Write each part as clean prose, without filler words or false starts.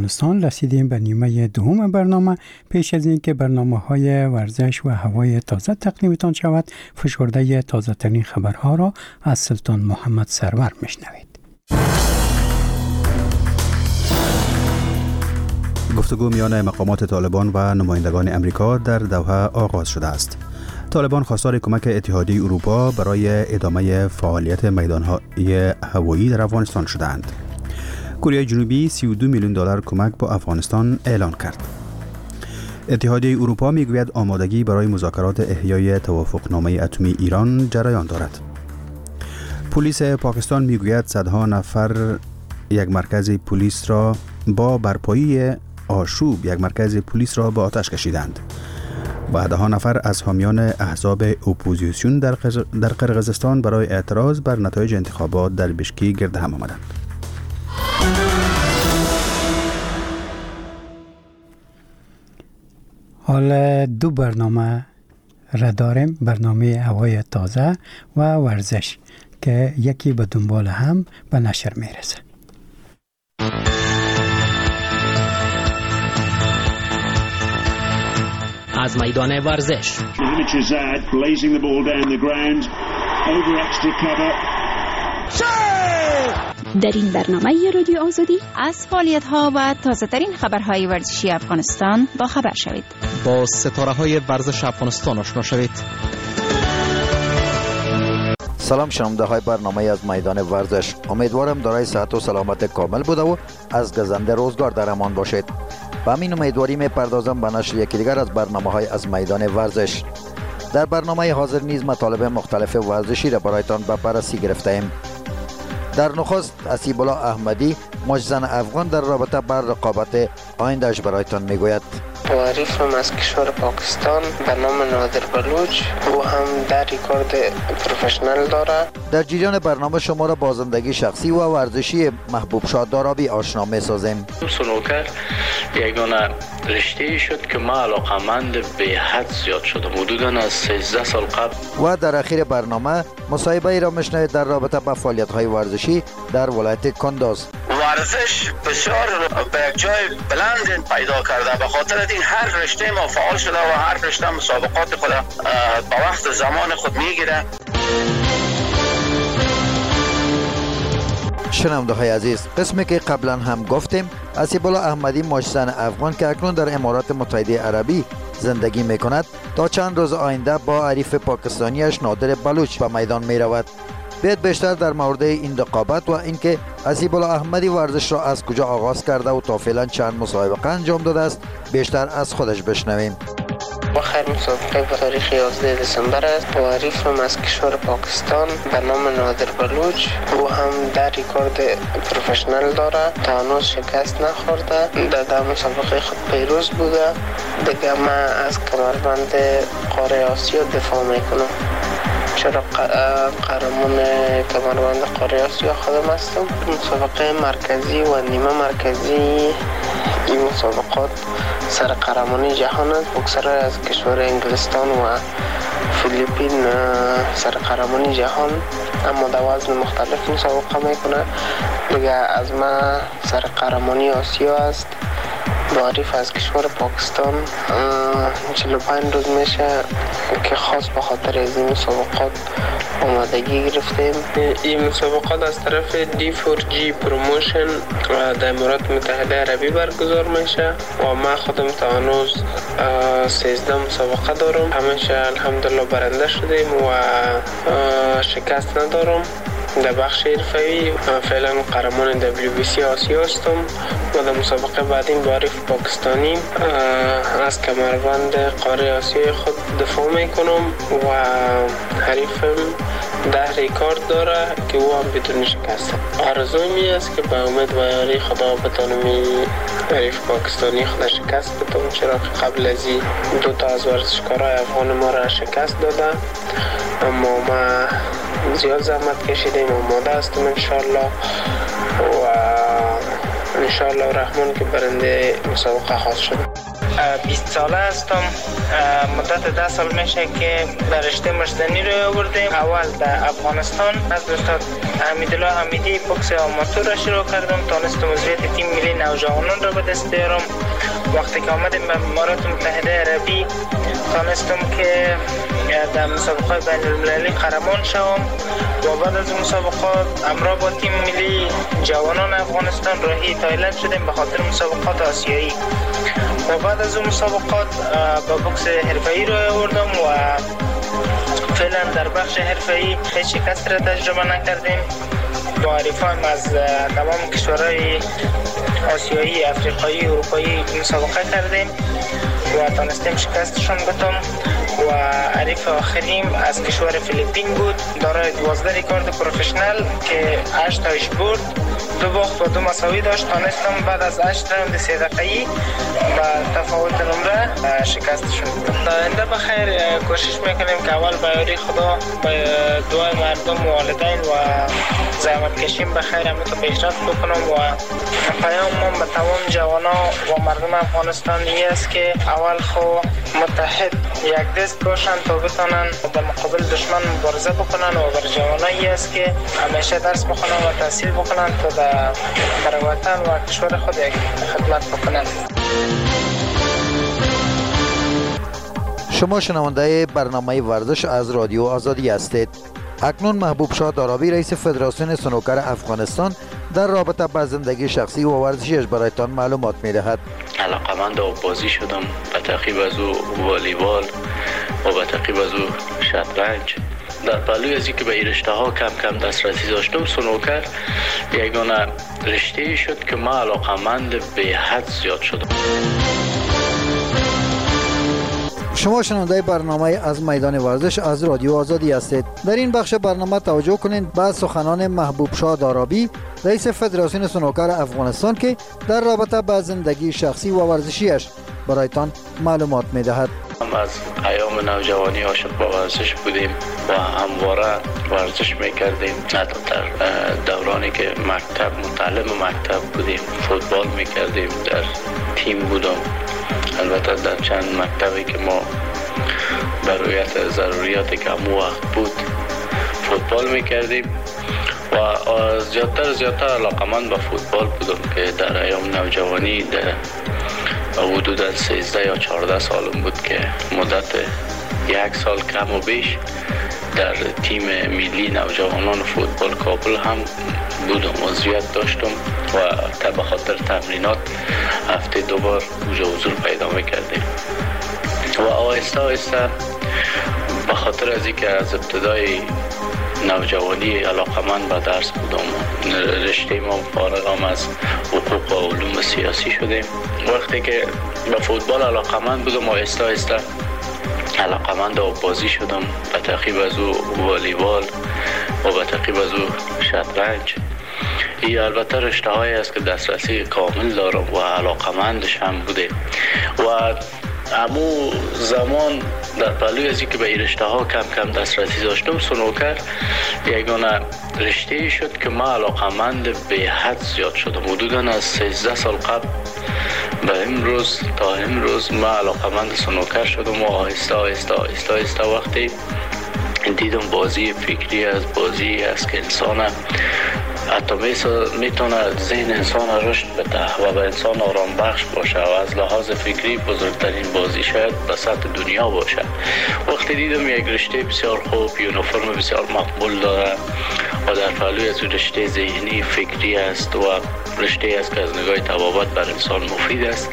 افغانستان رسیدیم به نیمه دوم برنامه. پیش از این که برنامه‌های ورزش و هوای تازه تقدیمتان شود، فشرده تازه ترین خبرها را از سلطان محمد سرور میشنوید. گفتگو میان مقامات طالبان و نمایندگان امریکا در دوحه آغاز شده است. طالبان خواستار کمک اتحادیه اروپا برای ادامه فعالیت میدانهای هوایی در افغانستان شدند. کره جنوبی 32 میلیون دلار کمک به افغانستان اعلان کرد. اتحادیه اروپا میگوید آمادگی برای مذاکرات احیای توافقنامه اتمی ایران جریان دارد. پلیس پاکستان میگوید صدها نفر یک مرکز پلیس را با برپایی آشوب به آتش کشیدند. و ده ها نفر از حامیان احزاب اپوزیسیون در قرقیزستان برای اعتراض بر نتایج انتخابات در بشکی گرد هم آمدند. حالا دو برنامه را داریم، برنامه هوای تازه و ورزش که یکی به دنبال هم به نشر میرسه. از میدان ورزش در این برنامه رادیو آزادی از فعالیت‌ها و تازه‌ترین خبرهای ورزشی افغانستان با خبر شوید. با ستاره‌های ورزش افغانستان آشنا شوید. سلام شنونده های برنامه از میدان ورزش. امیدوارم دارای صحت و سلامت کامل بوده و از گزنده روزگار در امان باشید. و همین امیدواری میپردازم به نشر یکی دیگر از برنامه های از میدان ورزش. در برنامه حاضر نیز مطالب مختلف ورزشی را برایتان به بررسی گرفته ایم. در نخست اسیب الله احمدی مجزن افغان در رابطه بر رقابت آیندهش برایتان میگوید. حریفم از کشور پاکستان به نام نادر بلوچ، او هم در ریکورد پروفشنل داره. در جریان برنامه شما را با زندگی شخصی و ورزشی محبوب شاه دارابی آشنا می‌سازیم. سنوکر یگانه رشته شد که ما علاقمند به حد زیاد شدم، حدوداً از 13 سال قبل. و در اخیر برنامه مصاحبه ای را میشنوید در رابطه با فعالیت‌های ورزشی در ولایت کندوز. ورزش بسیار به یک جای بلند پیدا کرده، به خاطر این هر رشته ما فعال شده و هر رشته مسابقات خود با وقت زمان خود میگیره. شنونده های عزیز، قسمی که قبلا هم گفتیم، اسیب الله احمدی مجزن افغان که اکنون در امارات متحده عربی زندگی می کند تا چند روز آینده با حریف پاکستانیش نادر بلوچ به میدان می رود. بیاید بیشتر در مورد این رقابت و اینکه اسیب الله احمدی ورزش را از کجا آغاز کرده و تا فعلا چند مسابقه انجام داده است بیشتر از خودش بشنویم. آخر مسابقه به تاریخ 11 دسامبر است. و حریفم از کشور پاکستان به نام نادر بلوچ، او هم در ریکورد پروفشنل داره، تا هنوز شکست نخورده. در مسابقه خود پیروز بوده. دیگه من از کمربند قاره آسیا دفاع میکنم، چرا قهرمان کمربند قاره آسیا خودم هستم. مسابقه مرکزی و نیمه مرکزی این مسابقات سر قهرمانی جهان است. بوکسر از کشور انگلستان و فیلیپین سر قهرمانی جهان، اما در وزن مختلف مسابقه میکنه. دیگه از من سر قهرمانی آسیا است. با حریف از کشور پاکستان 45 روز میشه که خاص به خاطر از این مسابقات آمادگی گرفتیم. این مسابقات از طرف D4G پروموشن در امارات متحده عربی برگزار میشه و من خودم تا هنوز 13 مسابقه دارم. همیشه الحمدلله برنده شدیم و شکست ندارم. در بخش حرفه‌ای فعلا قهرمان WBC آسیا هستم و در مسابقه بعدی با حریف پاکستانی از کمربند قاره آسیای خود دفاع میکنم و حریفم 10 ریکورد داره که او هم بدون شکست. آرزوی می است که به امید و یاری خدا بتونم حریف پاکستانی خود شکست بدم، چرا که قبل از این 2 از ورزشکارای افغان ما را شکست داده. اما ما زیاد زحمت کشیدیم، آماده هستم انشالله و انشالله رحمان که برنده مسابقه خواست شد. 20 ساله هستم. مدت 10 سال میشه که در رشته مشتنی رو آوردیم. اول در افغانستان از استاد حمیدالله حمیدی بوکس آماتور را شروع کردم. تانستم عضویت تیم ملی نوجوانان را به دست بیارم. وقتی که آمدیم به امارات متحده عربی تانستم که در مسابقات بین المللی قهرمان شوم و بعد از مسابقات همراه با تیم ملی جوانان افغانستان راهی تایلند شدیم به خاطر مسابقات آسیایی. و بعد از اون مسابقات با بوکس حرفه‌ای رو آوردم و فعلا در بخش حرفه‌ای هیچ شکست را تجربه نکردیم. با حریفان از تمام کشورهای آسیایی، افریقایی، اروپایی مسابقه کردیم و تانستیم شکستشون بدم. و حریف آخریم از کشور فیلیپین بود، دارای 12 ریکورد پروفشنال که 8 تاش برد، 2 باخت و 2 مساوی داشت. تانستم بعد از 8 راوند 3 دقیقه‌ای با تفاوت نمره شکستشون بدم. در آینده بخیر کوشش میکنیم که اول با یاری خدا، با دعای مردم و والدین و زحمت کشیم بخیر همینطور پیشرفت بکنم. و پیامم به تمام جوانا و مردم افغانستان این است که اول خو متحد یک دست باشن تا بتونن در مقابل دشمن مبارزه بکنن و بر جوانایی است که همیشه درس بخونن و تحصیل بکنن تا در وطن و کشور خود یک خدمت بکنن. شما شنونده برنامه ورزش از رادیو آزادی هستید. اکنون محبوب شاه دارابی رئیس فدراسیون سنوکر افغانستان در رابطه با زندگی شخصی و ورزشیش برایتان معلومات می‌دهد. علاقمند بازی شدم، به تعقیب از او والیبال و به تعقیب از او شطرنج. در پهلوی از اینکه به این رشته ها کم کم دسترسی داشتم، سنوکر یگانه رشته شد که من علاقمند به حد زیاد شدم. شما شنونده برنامه از میدان ورزش از رادیو آزادی هستید. در این بخش برنامه توجه کنید به سخنان محبوب شاه دارابی رئیس فدراسیون سنوکر افغانستان که در رابطه با زندگی شخصی و ورزشیش برایتان معلومات می‌دهد. از ایام نوجوانی عاشق به ورزش بودیم و همواره ورزش میکردیم. حتی در دورانی که متعلم مکتب بودیم فوتبال میکردیم، در تیم بودم. البته در چند مکتبی که ما برای ضروریاتی که همون وقت بود فوتبال میکردیم و زیادتر علاقمند به فوتبال بودم که در ایام نوجوانی در حدود 13 یا 14 سالم بود که مدت 1 سال کم و بیش در تیم ملی نوجوانان فوتبال کابل هم بودم، عضویت داشتم و به خاطر تمرینات هفته 2 بار اونجا حضور پیدا میکردیم و آهسته به خاطر از اینکه از ابتدای نوجوانی علاقمند به درس بودم، رشته ما فارغم از حقوق و علوم سیاسی شدیم. وقتی که به فوتبال علاقمند بودم آهسته علاقمند بازی شدم، به تعقیب از او والیبال و به تعقیب از او شطرنج. این البته رشته هایی است که دسترسی کامل دارم و علاقمندش هم بوده و همو زمان در پهلوی از اینکه به این رشته ها کم کم دسترسی داشتم، سنوکر یگانه رشته شد که من علاقمند به حد زیاد شدم. حدوداً از 13 سال قبل به امروز تا امروز من علاقمند سنوکر شدم و آهسته وقتی دیدم بازی فکری از بازی است که انسان حتی میتونه ذهن انسان رشد بده و به انسان آرام بخش باشه و از لحاظ فکری بزرگترین بازی شاید به سطح دنیا باشه. وقتی دیدم یک رشته بسیار خوب، یونیفرم بسیار مقبول داره و در پهلوی از رشته ذهنی فکری است و رشته است که از نگاه طبابت بر انسان مفید است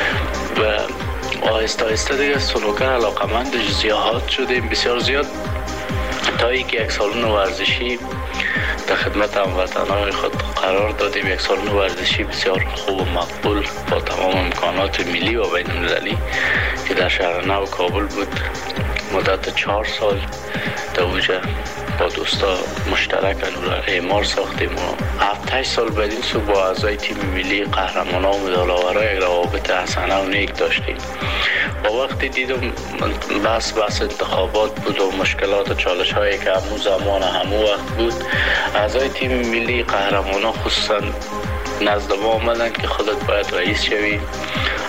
و آهسته دیگه سنوکر علاقمندش زیاد شدیم، بسیار زیاد، تا اینکه یک سالن ورزشی در خدمت هموطنان خود قرار دادیم. یک سالن ورزشی بسیار خوب و مقبول با تمام امکانات ملی و بین المللی که در شهر نو کابل بود. مدت 4 سال در اوجه با دوستا مشترک اون را اعمار ساختیم و 7-8 سال بعد این سو با اعضای تیم ملی قهرمانان و مدال‌آورای یک روابط حسنه و نیک داشتیم. و وقتی دیدم بس انتخابات بود و مشکلات و چالش هایی که همون زمان همون وقت بود، اعضای تیم ملی قهرمانان خصوصا نزد ما آمدن که خودت باید رئیس شوی.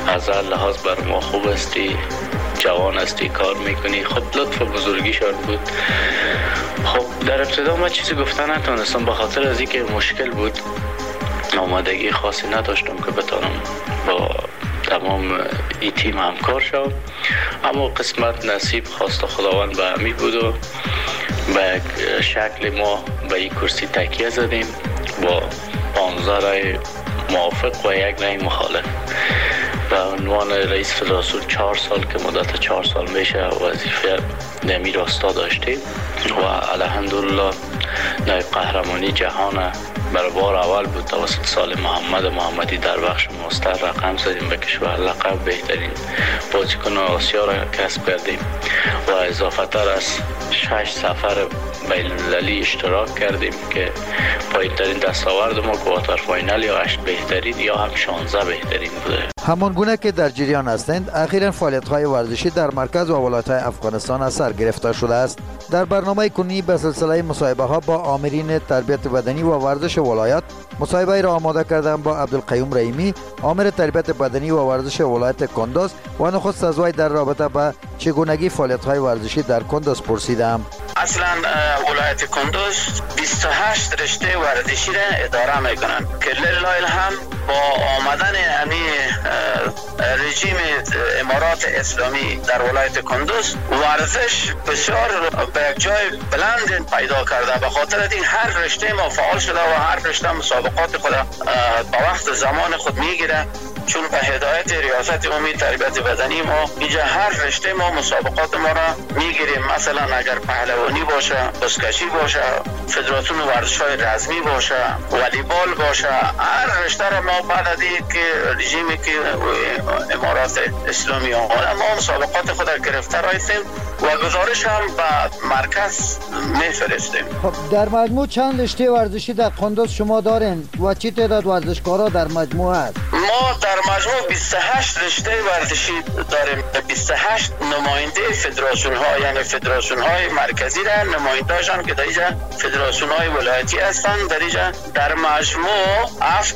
از هر لحاظ بر ما خوب هستی، جوان هستی، کار میکنی. خب لطف بزرگیشان بود. خب در ابتدا من چیزی گفتن نتونستم به خاطر از اینکه مشکل بود، آمادگی خاصی نداشتم که بتونم با تمام این تیم همکار شد. اما قسمت نصیب خواست خداوند به همی بود و به شکل ما به این کرسی تکیه زدیم با 15 رای موافق و 1 رای مخالف. به عنوان رئیس فدراسیون 4 سال که مدت 4 سال میشه وظیفه نمی راستا داشتیم و الحمدلله نایب قهرمانی جهان برای بار اول بود توسط سال محمدی در بخش مستر رقم زدیم به کشور. لقب بهترین بازیکن آسیا را کسب کردیم و اضافه تر از 6 سفر بین‌المللی اشتراک کردیم که پایین‌ترین دستاورد ما کوارتر فاینال یا 8 بهترین یا هم 16 بهترین بوده. همان گونه که در جریان هستند، اخیراً فعالیت‌های ورزشی در مرکز و ولایت‌های افغانستان از سر گرفته شده است. در برنامه کنونی به سلسله مصاحبه‌ها با آمرین تربیت بدنی و ورزش ولایت، مصاحبه را آماده کردم با عبدالقیوم رحیمی، آمر تربیت بدنی و ورزش ولایت کندز و نخست از وی در رابطه با چگونگی فعالیت‌های ورزشی در کندز پرسیدم. اصلا ولایت کندز 28 رشته ورزشی را اداره میکنن که لله الحمد با آمدن رژیم امارات اسلامی در ولایت کندز ورزش بسیار به یک جای بلند پیدا کرده. به خاطر این هر رشته ما فعال شده و هر رشته مسابقات خود با وقت زمان خود میگیره، چون به هدایت ریاست عمومی تربیت بدنی ما اینجا هر رشته ما مسابقات ما را میگیریم. مثلا اگر پهلوانی باشه، بزکشی باشه، فدراسیون ورزش‌های رزمی باشه، والیبال باشه، هر رشته را ما بعد از که رژیمی که امارات اسلامی آمده ما مسابقات خود را گرفته رایستیم و گزارش هم به مرکز میفرستیم. خب در مجموع چند رشته ورزشی در کندز شما دارین و چی تعداد ورزشکارا در مجموع هست؟ ما در مجموع 28 رشته ورزشی داریم. 28 نماینده فدراسیون ها، یعنی فدراسیون های مرکزی را نماینده‌شان که در اینجا فدراسیون های ولایتی هستند. در اینجا در مجموع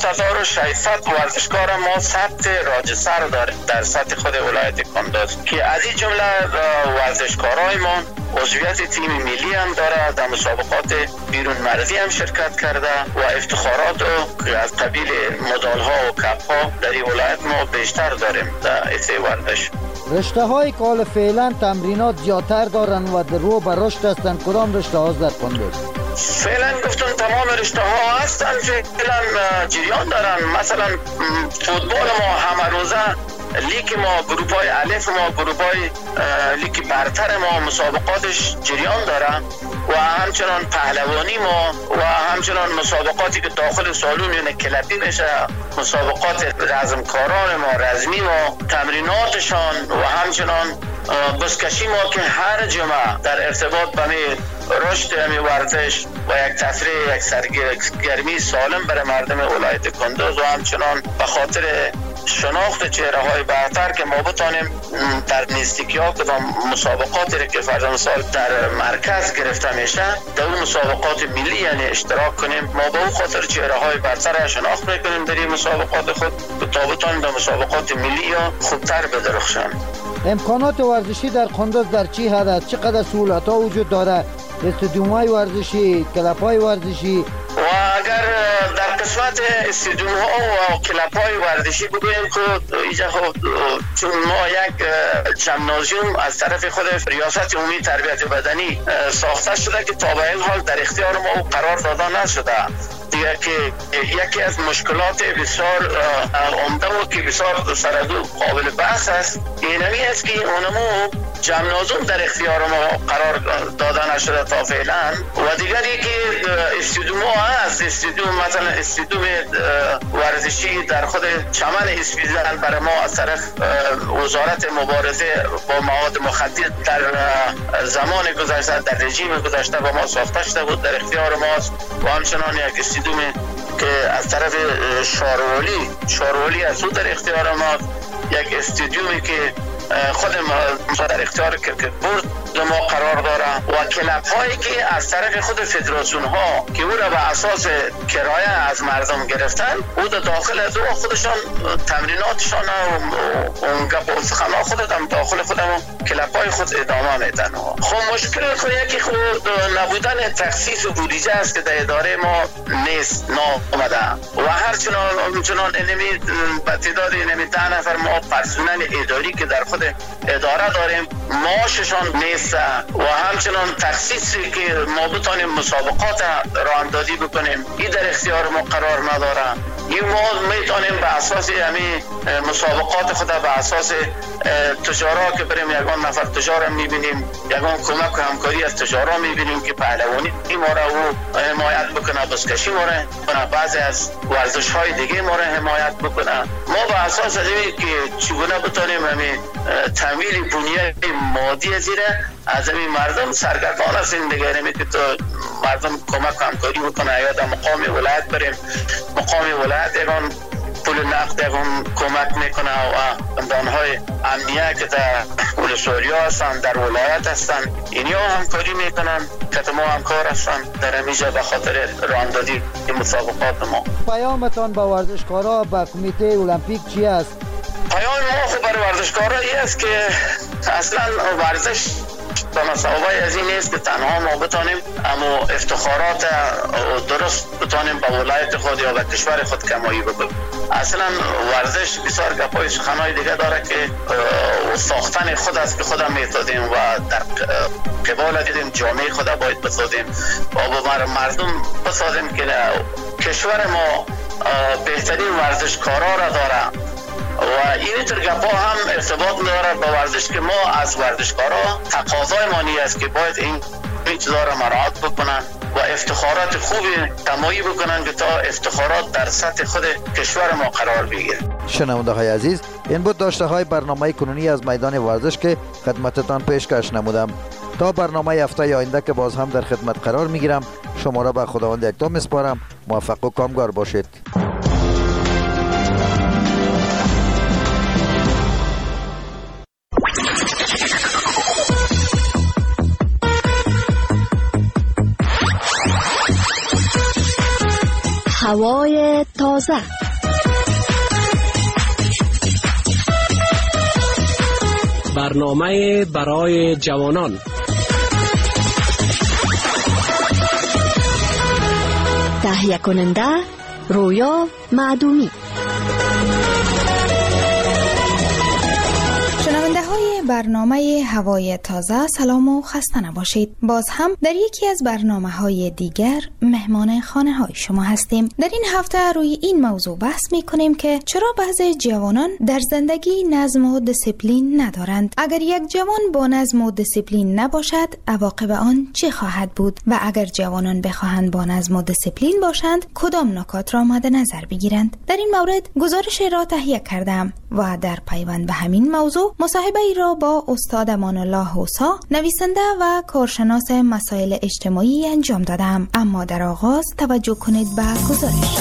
7600 ورزشکار ما ثبت راجستر داریم در سطح خود ولایت کندز که از این جمله ورزشکارای ما عضویت تیم ملی هم داره، در مسابقات بیرون مرزی هم شرکت کرده و افتخارات که از قبیل مدال ها و کپ ها در این ولایت ما بیشتر داریم در ایسه ورزش. رشته های که فعلا تمرینات زیادتر دارن و در رو به رشد هستن، کدام رشته ها در کندز؟ فعلا گفتم تمام رشته ها هستن فعلا جریان دارن. مثلا فوتبال ما همه روزه، لیگ ما، گروپ های الف ما، گروپ های لیگ برتر ما مسابقاتش جریان داره و همچنان پهلوانی ما و همچنان مسابقاتی که داخل سالون یعنی کلبی میشه، مسابقات رزمکاران ما، رزمی ما، تمریناتشان و همچنان بزکشی ما که هر جمعه در ارتباط به رشد همی ورزش و یک تفریح، یک سرگرمی سالم برای مردم ولایت کندز و همچنان به خاطر شناخت چهره های برتر که ما بتانیم در نزدیکی ها کدام مسابقاتی که فرض مثال در مرکز گرفته میشه در اون مسابقات ملی یعنی اشتراک کنیم. ما به اون خاطر چهره های برتر شناخت میکنیم در این مسابقات خود تا بتانیم در مسابقات ملی یا خوبتر بدرخشن. امکانات ورزشی در کندز در چی حد است؟ چقدر سهولت ها وجود داره؟ استادیوم های ورزشی، کلب های ورزشی و اگر در قسمت استادیوم ها و کلب های ورزشی بگویم که اینجا چون ما یک جمنازیوم از طرف خود ریاست عمومی تربیت بدنی ساخته شده که تا به این حال در اختیار ما قرار داده نشده دیگه، که یکی از مشکلات بسیار عمده و که بسیار سردو قابل بحث است اینمی است که اونمو جمنازیوم در اختیار ما قرار داده نشده تا فعلا و دیگری که استادیوم ها هست. استادیوم مثلا استادیوم ورزشی در خود چمن اسپیدن برای ما از طرف وزارت مبارزه با مواد مخدر در زمان گذشته در رژیم گذشته با ما ساخته شده بود، در اختیار ماست و همچنان یک استادیوم که از طرف شاروالی از در اختیار ما، یک استادیومی که خود ما در اختیار کرکت بورد ما قرار داره و کلاب هایی که از طرف خود فدراسیون ها که او را به اساس کرایه از مردم گرفتن، او داخل از او خودشان تمریناتشان و اون گپ و سخنان خود هم داخل خودم کلاب های خود ادامه میدن. خب مشکل خود یکی خود نبودن تخصیص و بودجه است که در اداره ما نیست، نامده و هر چنان انمی به تعداد انمی 10 نفر ما پرسنل اداری که در خود اداره داریم معاششان نیست و همچنان تخصیصی که ما بتانیم مسابقات راه اندازی بکنیم این در اختیار ما قرار نداره. این ما میتونیم به اساس همین مسابقات خود به اساس تجارا که بریم یگان نفر تجار میبینیم، یگان کمک و همکاری از تجارا میبینیم که پهلوانی ما را او حمایت بکنه، بزکشی ما را کنه، بعضی از ورزش های دیگه ما را حمایت بکنه. ما به اساس اینی که چگونه بتونیم همین تمویل بنیه مادی زیره از همین مردم سرگردان هستیم دیگه، نمی که تو مردم کمک و همکاری بکنه یا در مقام ولایت بریم، مقام ولایت یگان پول نقد یگان کمک میکنه و دانهای امنیه که در ولسوریا هستن در ولایت هستن اینیا همکاری میکنن که ما همکار هستن در همیشه به خاطر راندازی مسابقات ما. پیامتان با ورزشکارا با کمیته المپیک چی است؟ پیام ما خب برای ورزشکارا این است که اصلا ورزش به مسابقه از این نیست که تنها ما بتانیم اما افتخارات درست بتانیم با ولایت خود یا با کشور خود کمایی بکنیم. اصلا ورزش بسیار گپای سخنهای دیگه داره که ساختن خود است که خودم میتادیم و در قبال دیدیم جامعه خود باید بسازیم و با مردم بسازیم که کشور ما بهترین ورزشکارا را داره و این ترگپا هم ارتباط داره با ورزش که ما از ورزشکارا تقاضای مانی است که باید این چیزا را مراعات بکنن و افتخارات خوبی تمایی بکنن که تا افتخارات در سطح خود کشور ما قرار بگیره. شنونده های عزیز، این بود داشته های برنامه کنونی از میدان ورزش که خدمتتان پیشکش نمودم. تا برنامه هفته آینده که باز هم در خدمت قرار میگیرم، شما را به خداوند یکتا میسپارم. موفق و کامگار باشید. هوای تازه، برنامه برای جوانان، تهیه کننده رویا معدومی. برنامه هوای تازه سلام و خسته نباشید. باز هم در یکی از برنامه‌های دیگر مهمان خانه های شما هستیم. در این هفته روی این موضوع بحث می‌کنیم که چرا بعضی جوانان در زندگی نظم و دیسیپلین ندارند. اگر یک جوان با نظم و دیسیپلین نباشد، عواقب آن چه خواهد بود؟ و اگر جوانان بخواهند با نظم و دیسیپلین باشند، کدام نکات را مد نظر بگیرند؟ در این مورد گزارش را تهیه کردم و در پیوند به همین موضوع مصاحبه ای را با استاد امان الله حوسا، نویسنده و کارشناس مسائل اجتماعی انجام دادم. اما در آغاز توجه کنید به گزارش.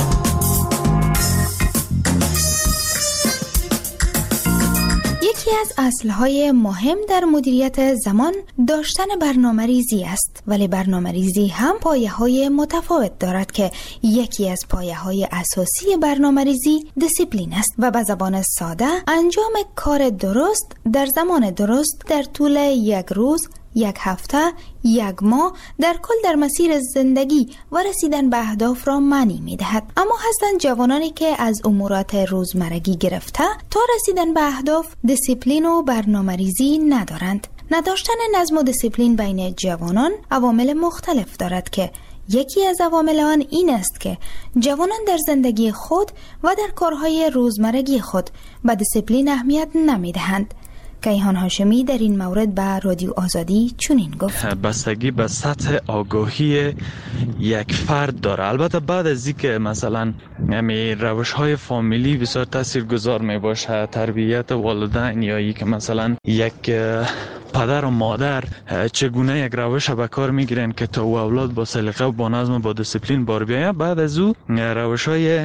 یکی از اصلهای مهم در مدیریت زمان داشتن برنامه ریزی است، ولی برنامه ریزی هم پایه های متفاوت دارد که یکی از پایه های اساسی برنامه ریزی دیسیپلین است و به زبان ساده انجام کار درست در زمان درست در طول یک روز، یک هفته، یک ماه، در کل در مسیر زندگی و رسیدن به اهداف را معنی می دهد. اما هستند جوانانی که از امورات روزمرگی گرفته تا رسیدن به اهداف دیسیپلین و برنامه ریزی ندارند. نداشتن نظم و دیسیپلین بین جوانان عوامل مختلف دارد که یکی از عوامل آن این است که جوانان در زندگی خود و در کارهای روزمرگی خود به دیسیپلین اهمیت نمی دهند. کیهان هاشمی در این مورد به رادیو آزادی چنین گفت: بستگی به سطح آگاهی یک فرد داره. البته بعد از اینکه مثلا روش‌های فامیلی بسیار تاثیرگذار می باشه، تربیت والدین یا اینکه مثلا یک پدر و مادر چگونه یک روش به کار میگیرن که تا اولاد با سلیقه و با نظم و با دیسیپلین بار بیاید. بعد از او روش‌های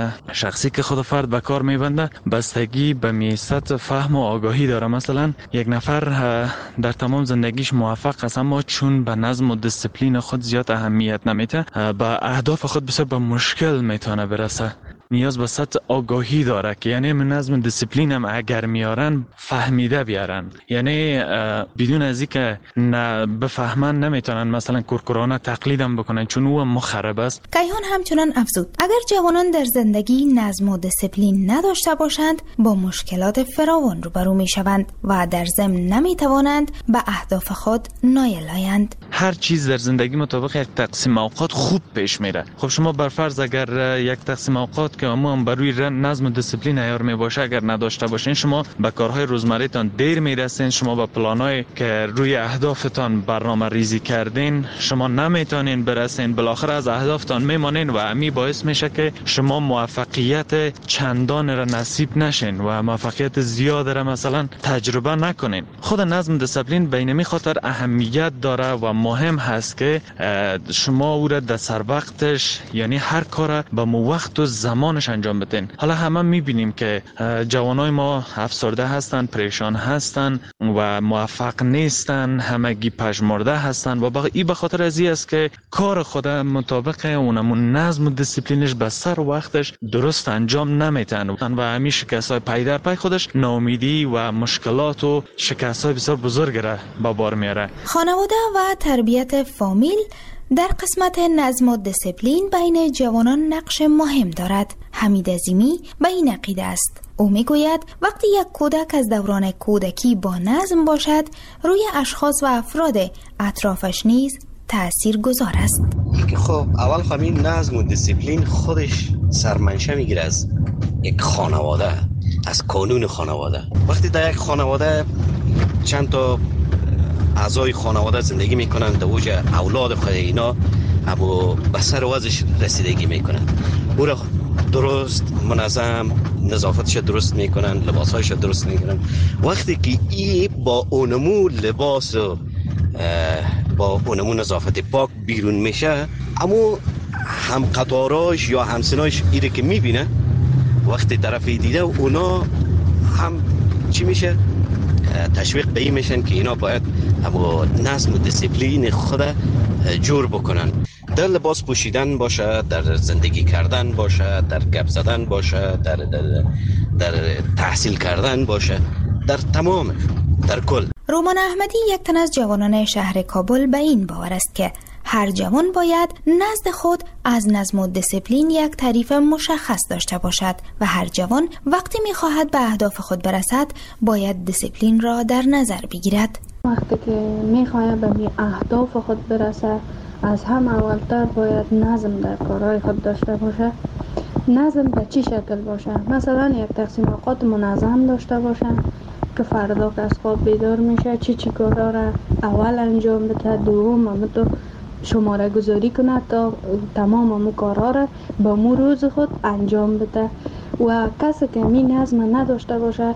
شخصی که خود فرد به کار میبنده بستگی به میزان فهم و آگاهی داره. مثلا یک نفر در تمام زندگیش موفق است، اما چون به نظم و دیسیپلین خود زیاد اهمیت نمیده به اهداف خود بسیار به مشکل میتونه برسه. نیاز به سطح آگاهی داره که یعنی نظم دیسیپلین هم اگر میارن فهمیده بیارن، یعنی بدون از اینکه بفهمن نمیتونن مثلا کورکورانه تقلیدم بکنن چون او مخرب است. کیهان همچنان افزود اگر جوانان در زندگی نظم و دیسیپلین نداشته باشند با مشکلات فراوان روبرو میشوند و در ضمن نمیتوانند به اهداف خود نایل آیند. هر چیز در زندگی مطابق یک تقسیم اوقات خوب پیش میره. خب شما بر فرض اگر یک تقسیم اوقات که هم بروی نظم و دیسیپلین عیار می باشه اگر نداشته باشین، شما به کارهای روزمره تان دیر میرسین، شما به پلانای که روی اهدافتان برنامه ریزی کردین شما نمیتونین برسین، بالاخره از اهدافتان میمانین و امی باعث میشه که شما موفقیت چندان را نصیب نشین و موفقیت زیاد را مثلا تجربه نکنین. خود نظم دیسیپلین بینمی خاطر اهمیت داره و مهم هست که شما او را در سر وقتش، یعنی هر کار به وقت و زمانش انجام بدین. حالا همه میبینیم که جوانای ما افسرده هستن، پریشان هستن و موفق نیستن، همگی پژمرده هستن و این به خاطر ازی است که کار خود مطابق اونمون نظم و دیسیپلینش به سر وقتش درست انجام نمیتن و همین شکست‌های پی در پی خودش ناامیدی و مشکلات و شکست‌های بسیار بزرگ را به بار میاره. خانواده و تربیت فامیل در قسمت نظم و دیسیپلین بین جوانان نقش مهم دارد. حمید عظیمی به این عقیده است. او میگوید وقتی یک کودک از دوران کودکی با نظم باشد روی اشخاص و افراد اطرافش نیز تأثیر گذار است. خب اول همین نظم و دیسیپلین خودش سرمنشه میگیره از یک خانواده، از قانون خانواده. وقتی در یک خانواده چند تا اعضای خانواده زندگی میکنن، در اوج اولاد خود اینا اما به سر وضعش رسیدگی میکنن، او را درست منظم نظافتش درست میکنن، لباسهایش درست میکنن. وقتی که ای با اونمو لباس و با اونمو نظافت پاک بیرون میشه، اما هم قطاراش یا همسناش ایره که میبینه وقتی طرفی دیده اونا هم چی میشه؟ تشویق به این میشن که اینا باید اما نظم و دیسیپلین خود جور بکنن. در لباس پوشیدن باشه، در زندگی کردن باشه، در گپ زدن باشه، در تحصیل کردن باشه، در تمام، در کل. رومان احمدی یک تن از جوانان شهر کابل به این باور است که هر جوان باید نزد خود از نظم و دیسیپلین یک تعریف مشخص داشته باشد و هر جوان وقتی می‌خواهد به اهداف خود برسد باید دیسیپلین را در نظر بگیرد. وقتی که می‌خواهد به اهداف خود برسد از هم اولتر باید نظم در کارهای خود داشته باشه. نظم به چی شکل باشه؟ مثلا یک تقسیم اوقات منظم داشته باشه که فردا که از خواب بیدار میشه چی کارا را اول انجام بده، دوم هم تو شماره گذاری کنه تا تمام همون کارها را با مو روز خود انجام بده. و کسی که می نظم نداشته باشه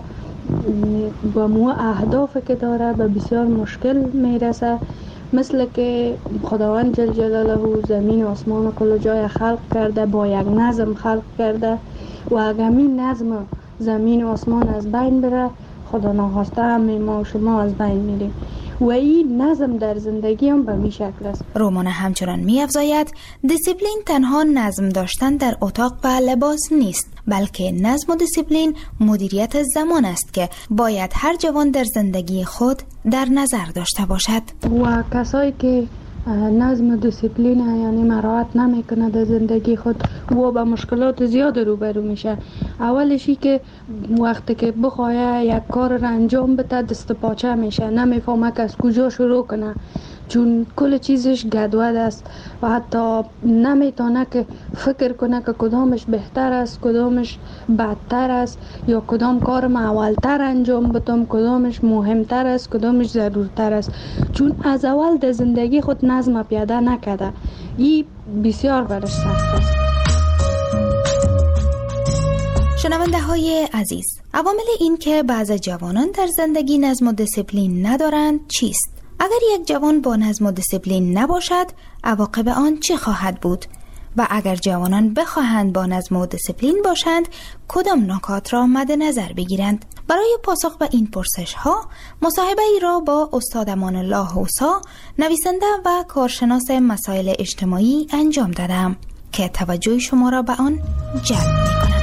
با مو اهدافی که داره به بسیار مشکل میرسه. مثل که خداوند جل جلاله زمین و آسمان و کل جای خلق کرده، با یک نظم خلق کرده و اگر این نظم زمین و آسمان از بین بره خدا ناخواسته همه ما و شما از بین میریم و این نظم در زندگی هم به می شکل است. رومان همچنان می افزاید دیسیپلین تنها نظم داشتن در اتاق و لباس نیست، بلکه نظم و دیسیپلین مدیریت زمان است که باید هر جوان در زندگی خود در نظر داشته باشد. و کسایی که نظم و دیسیپلین یعنی مراعات نمیکنه در زندگی خود و با مشکلات زیاد روبرو میشه. اولشی که وقتی که بخواه یک کار را انجام بده دست پاچه میشه، نمیفهمه که از کجا شروع کنه چون کل چیزش گدود است و حتی نمیتونه که فکر کنه که کدامش بهتر است، کدامش بدتر است یا کدام کار ما اولتر انجام بدم، کدامش مهمتر است، کدامش ضرورتر است، چون از اول در زندگی خود نظم پیاده نکرده. این بسیار برش سخت است. شنونده های عزیز، عوامل این که بعض جوانان در زندگی نظم و دیسیپلین ندارند چیست؟ اگر یک جوان با نظم و دیسیپلین نباشد، عواقب آن چه خواهد بود؟ و اگر جوانان بخواهند با نظم و دیسیپلین باشند، کدام نکات را مد نظر بگیرند؟ برای پاسخ به این پرسش ها، مصاحبه ای را با استاد امان الله حوسا، نویسنده و کارشناس مسائل اجتماعی انجام دادم که توجه شما را به آن جلب می‌کنم.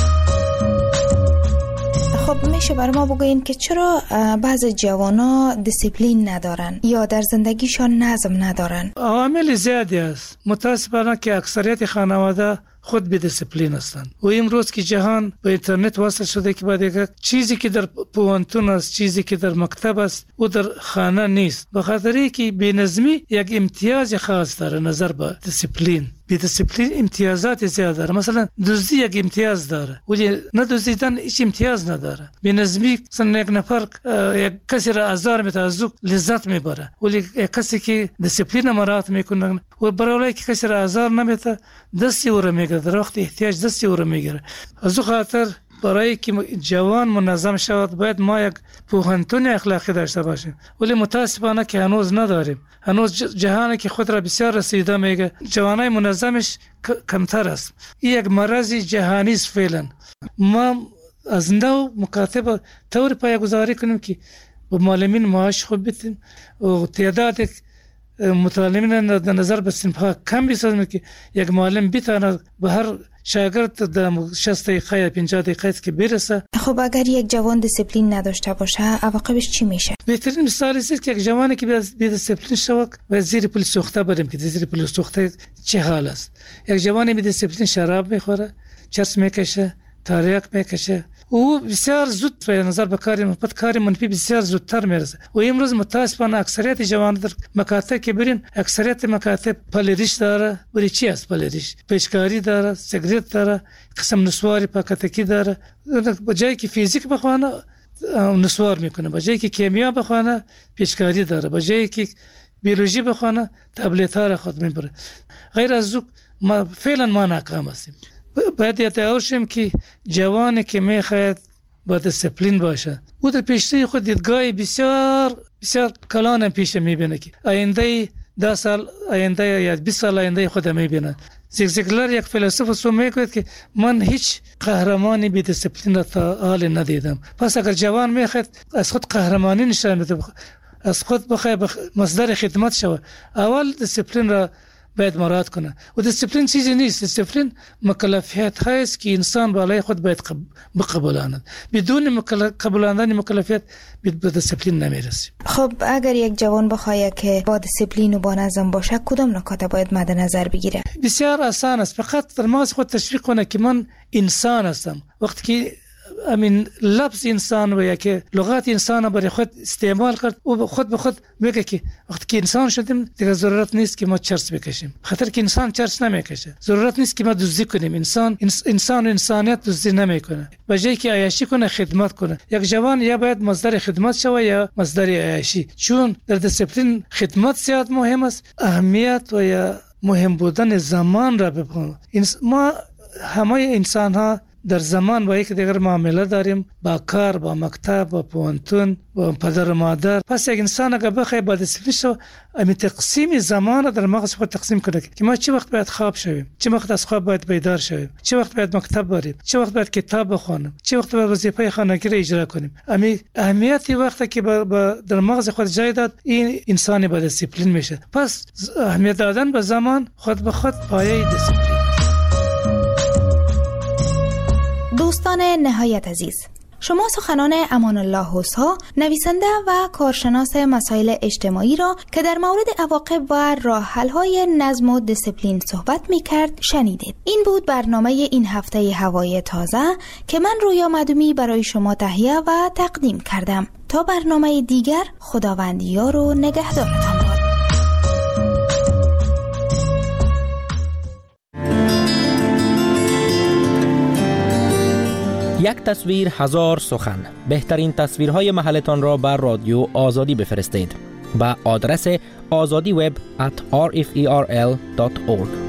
خب میشه برای ما بگوین که چرا بعض جوانا دیسیپلین ندارن یا در زندگیشان نظم ندارن؟ عوامل زیادی است. متاسفانه که اکثریت خانواده خود بی دیسیپلین هستند و امروز که جهان به اینترنت وصل شده که بعد یک چیزی که در پوانتون است، چیزی که در مکتب است و در خانه نیست، به خاطر که بی‌نظمی یک امتیاز خاص داره نظر به دیسیپلین. بی دیسیپلین امتیازات زیاد داره. مثلا دزدی یک امتیاز داره ولی ندزدیدن هیچ امتیاز نداره. بی‌نظمی مثلا یک نفر یک کسی را آزار میده، از او لذت میبره، ولی یک کسی که دیسیپلین مراعات میکنه و برای که کسی را آزار نمیده دستی او را میگیره، در وقت احتیاج دستی او را میگیره. از او خاطر برای که جوان منظم شود باید ما یک پوهنتون اخلاقی داشته باشیم، ولی متاسفانه که هنوز نداریم. هنوز جهانی که خود را بسیار رسیده میگه جوانای منظمش کمتر است. این یک مرض جهانی است فعلا. ما از نو مکاتب طور پایه‌گذاری کنیم که با معلمین معاش خوب بدیم و تعداد متعلمین در نظر به صنف‌ها کم بسازیم که یک معلم بتونه به هر شاگرد در 60 دقیقه یا 50 دقیقه که برسه. خب اگر یک جوان دیسیپلین نداشته باشه عواقبش چی میشه؟ بهترین مثال است که یک جوانی که بی دیسیپلین شود و زیر پل سوخته بریم که زیر پل سوخته چه حال است. یک جوانی بی دیسیپلین شراب میخوره، چرس میکشه، تریاک میکشه، او بسیار زود به نظر به کار منفی بسیار زودتر میرسه. و امروز متاسفانه اکثریت جوانان در مکاتب که برین، اکثریت مکاتب پلریش داره. ولی چی است پلریش؟ پیشکاری داره، سیگریت داره، قسم نسواری پاکتکی داره. به جایی که فیزیک بخوانه نسوار میکنه، به جایی که کیمیا بخوانه پیشکاری داره، به جایی که بیولوژی بخوانه تبلیت ها را خود میبره. غیر از او فعلا ما ناکام هستیم. باید یاد شیم که جوانی که میخواهد با دیسیپلین باشه او در پیشروی خود دیدگاه بسیار بسیار کلان پیش میبینه که آینده 10 سال آینده یا 20 سال آینده خود میبینه. زیگزیگلر یک فیلسوف میگوید که من هیچ قهرمانی بی دیسیپلین را تا حال ندیدم. پس اگر جوان میخواد از خود قهرمانی نشان بده، از خود بخواد مصدر خدمت شود، اول دیسیپلین را باید مراعات کنه. و دیسیپلین چیزی نیست. دیسیپلین مکلفیت هست که انسان بالای خود باید بقبولاند. بدون قبولاندن مکلفیت به دیسیپلین نمیرسیم. خب اگر یک جوان بخواد که با دیسیپلین و با نظم باشه کدام نکات باید مد نظر بگیره؟ بسیار آسان است. فقط در مغز خود تشویق کنه که من انسان هستم. وقتی که امین لفظ انسان و یا که لغات انسان برای خود استعمال کرد و خود به خود میگه که وقتی که انسان شدیم دیگه ضرورت نیست که ما چرس بکشیم، خاطر که انسان چرس نمیکشه. ضرورت نیست که ما دزدی کنیم. انسان و انسانیت دزدی نمیکنه. به جای که عیاشی کنه خدمت کنه. یک جوان یا باید مصدر خدمت شوه یا مصدر عیاشی، چون در دیسیپلین خدمت زیاد مهم است. اهمیت و یا مهم بودن زمان را ببینیم. ما همه انسان ها در زمان با یک دیگر معامله داریم، با کار، با مکتب، با پوانتون، با پدر و مادر. پس یک انسان اگر بخواد با دیسیپلین شو امی تقسیم زمان در مغز خود تقسیم کنه که ما چه وقت باید خواب شویم، چه وقت از خواب باید بیدار شویم، چه وقت باید مکتب بریم، چه وقت باید کتاب بخونیم، چه وقت باید وظیفه خانگی را اجرا کنیم. امی اهمیتی وقتی که در مغز خود جای داد این انسانی با دیسیپلین میشه. پس اهمیت دادن به زمان خود به خود پایه دیسیپلین. دوستان نهایت عزیز، شما سخنان امان الله حوسا، نویسنده و کارشناس مسائل اجتماعی را که در مورد عواقب و راه حل‌های نظم و دیسیپلین صحبت می‌کرد شنیدید. این بود برنامه این هفته هوای تازه که من رویا مدومی برای شما تهیه و تقدیم کردم. تا برنامه دیگر خداوند یار و نگهدارتان باد. یک تصویر هزار سخن. بهترین تصویرهای محلتان را بر رادیو آزادی بفرستید. با آدرس azadiweb@rferl.org.